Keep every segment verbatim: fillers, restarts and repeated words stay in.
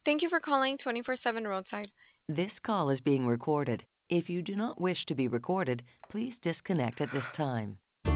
Thank you for calling twenty-four seven Roadside. This call is being recorded. If you do not wish to be recorded, please disconnect at this time.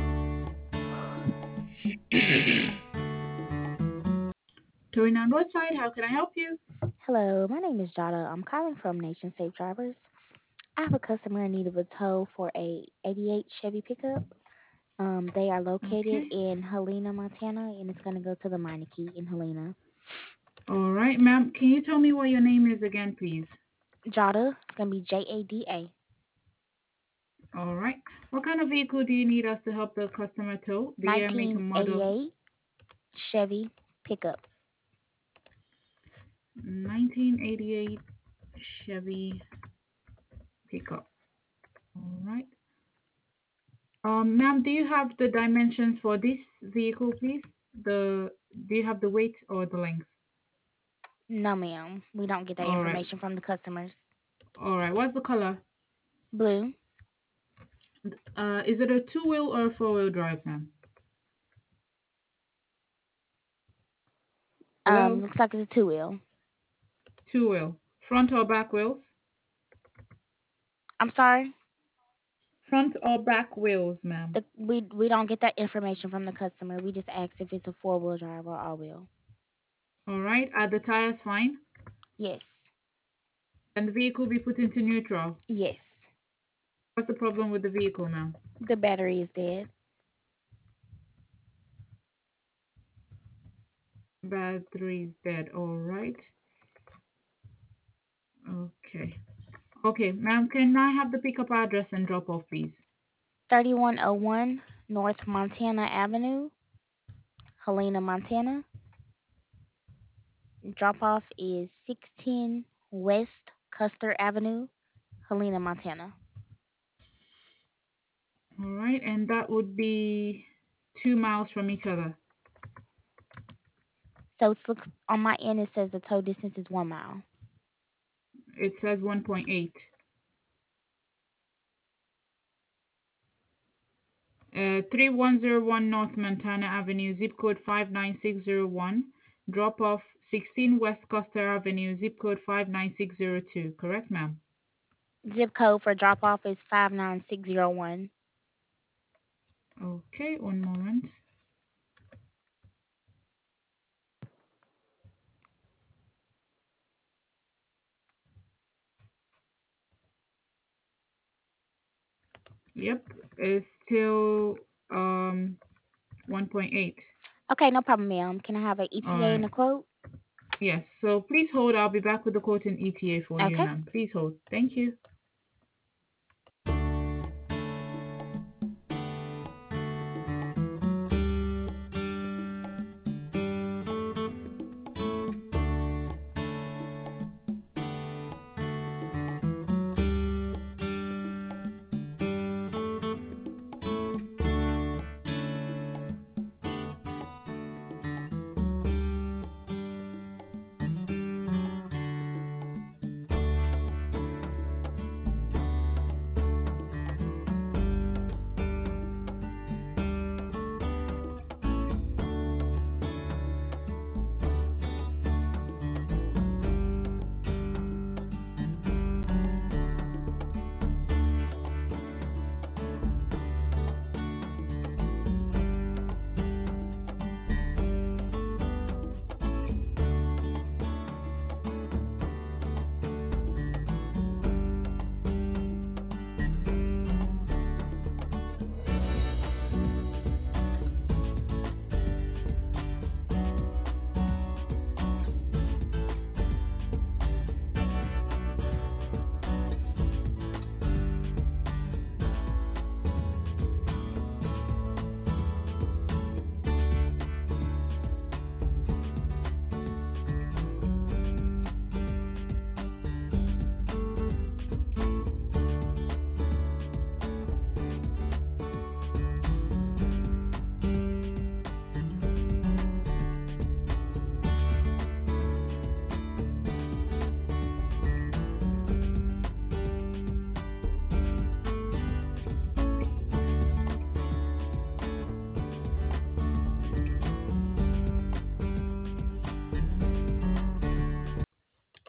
Going on roadside, how can I help you? Hello, my name is Jada. I'm calling from Nation Safe Drivers. I have a customer in need of a tow for a eighty-eight Chevy pickup. Um, they are located Okay. in Helena, Montana, and it's going to go to the Meineke in Helena. All right, ma'am. Can you tell me what your name is again, please? Jada, it's going to be J A D A. All right. What kind of vehicle do you need us to help the customer tow? The year, make, and model? nineteen eighty-eight Chevy pickup. nineteen eighty-eight Chevy pickup. All right. Um, ma'am, do you have the dimensions for this vehicle, please? The Do you have the weight or the length? No, ma'am. We don't get that All right. information from the customers. All right. What's the color? Blue. Uh, is it a two-wheel or a four-wheel drive, ma'am? Um, Hello? looks like it's a two wheel. Two-wheel. Front or back wheels? I'm sorry. Front or back wheels, ma'am? The, we we don't get that information from the customer. We just ask if it's a four wheel drive or all wheel. All right. Are the tires fine? Yes. Can the vehicle be put into neutral? Yes. What's the problem with the vehicle, ma'am? The battery is dead. Battery's dead. All right. Okay. Okay, ma'am, can I have the pickup address and drop off, please? thirty-one oh one North Montana Avenue, Helena, Montana. Drop off is sixteen West Custer Avenue, Helena, Montana. All right, and that would be two miles from each other. So it's look on my end. It says the tow distance is one mile. It says one point eight. Uh, three one zero one North Montana Avenue, zip code five nine six zero one. Drop off sixteen West Custer Avenue, zip code five nine six zero two. Correct, ma'am? Zip code for drop off is five nine six zero one. Okay, one moment. Yep, it's still um one point eight. Okay, no problem, ma'am. Can I have an All E T A and right. a quote? Yes. So please hold. I'll be back with the quote and E T A for you, Okay. ma'am. Please hold. Thank you.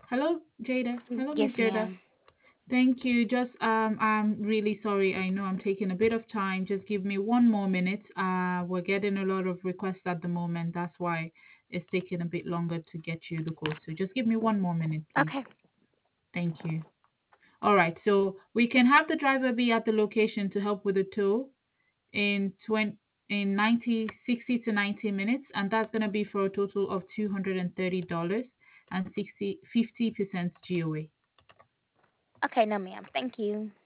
Hello, Jada. Hello, Yes, Miss Jada. ma'am. Thank you. Just um, I'm really sorry. I know I'm taking a bit of time. Just give me one more minute. Uh, we're getting a lot of requests at the moment. That's why it's taking a bit longer to get you the quote. So just give me one more minute, please. Okay. Thank you. All right. So we can have the driver be at the location to help with the tow in twenty in ninety sixty to ninety minutes, and that's going to be for a total of two hundred thirty dollars and sixty fifty percent G O A. Okay, no, ma'am. Thank you.